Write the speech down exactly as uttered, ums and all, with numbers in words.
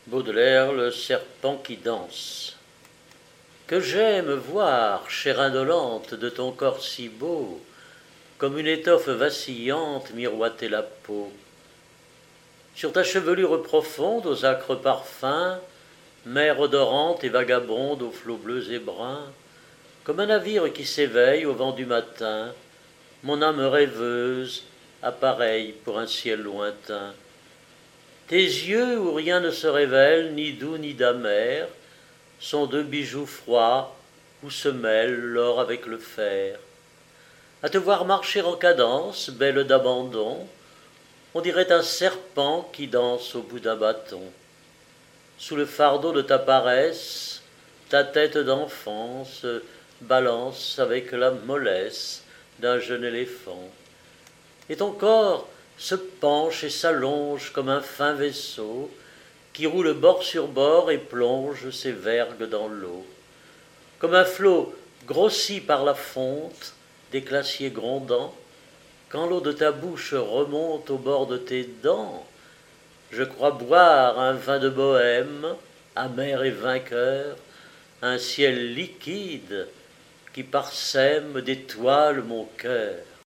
Baudelaire, le serpent qui danse. Que j'aime voir, chair indolente de ton corps si beau, comme une étoffe vacillante miroiter la peau. Sur ta chevelure profonde, aux acres parfums, mer odorante et vagabonde aux flots bleus et bruns, comme un navire qui s'éveille au vent du matin, mon âme rêveuse, appareille pour un ciel lointain. Tes yeux où rien ne se révèle, ni doux ni d'amer, sont deux bijoux froids où se mêle l'or avec le fer. À te voir marcher en cadence, belle d'abandon, on dirait un serpent qui danse au bout d'un bâton. Sous le fardeau de ta paresse, ta tête d'enfant se balance avec la mollesse d'un jeune éléphant. Et ton corps se penche et s'allonge comme un fin vaisseau qui roule bord sur bord et plonge ses vergues dans l'eau. Comme un flot grossi par la fonte des glaciers grondants, quand l'eau de ta bouche remonte au bord de tes dents, je crois boire un vin de bohème, amer et vainqueur, un ciel liquide qui parsème d'étoiles mon cœur.